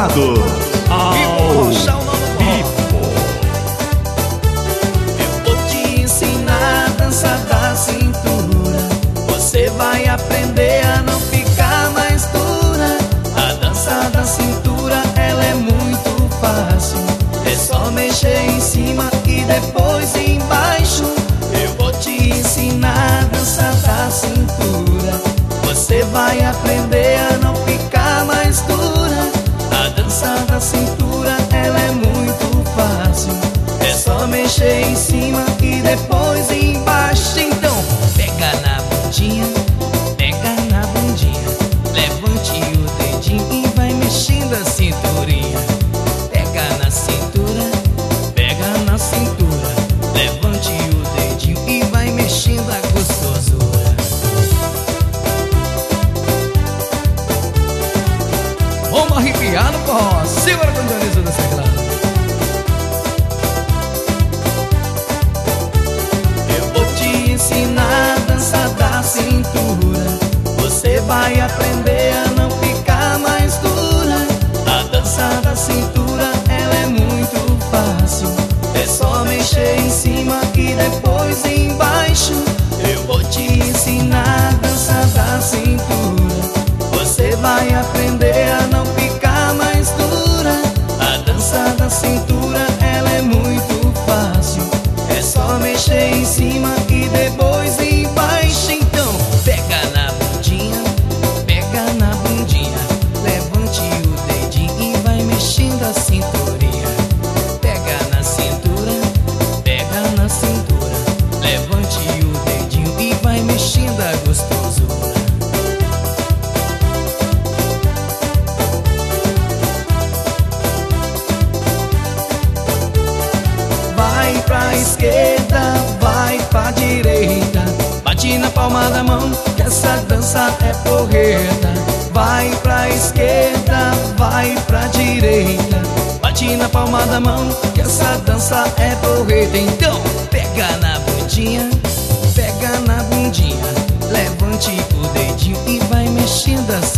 chamado ao vivo. Eu vou te ensinar a dança da cintura. Você vai aprender a não ficar mais dura. A dança da cintura, ela é muito fácil. É só mexer em cima e depois embaixo. Eu vou te ensinar a dança da cintura. Você vai aprender a não ficar mais dura. A dança da cintura, ela é muito fácil. É só mexer em cima e depois embaixo. Então, pega na bundinha, pega na bundinha. Levante o dedinho e vai mexendo a cinturinha. Pega na cintura, pega na cintura. Levante o dedinho e vai mexendo a gostosura. Vamos arrepiar no forró. Segura com o Dionísio do teclado. Eu vou te ensinar a dança da cintura. Você vai aprender a não ficar mais dura. A dança da cintura, ela é muito fácil. É só mexer em cima e depois embaixo. Eu vou te ensinar a dança da cintura. Você vai aprender a não ficar mais dura. A dança da cintura, ela é muito fácil. É só mexer em cima e depois embaixo. Então, pega na bundinha, pega na bundinha. Levante o dedinho e vai mexendo a cinturinha. Pega na cintura, pega na cintura. Levante o dedinho e vai mexendo a gostosura. Vai pra esquerda, vai pra direita. Bate na palma da mão, que essa dança é porreta. Vai pra esquerda, vai pra direita. Bate na palma da mão, que essa dança é porreta. Então, pega na bundinha, pega na bundinha. Levante o dedinho e vai mexendo a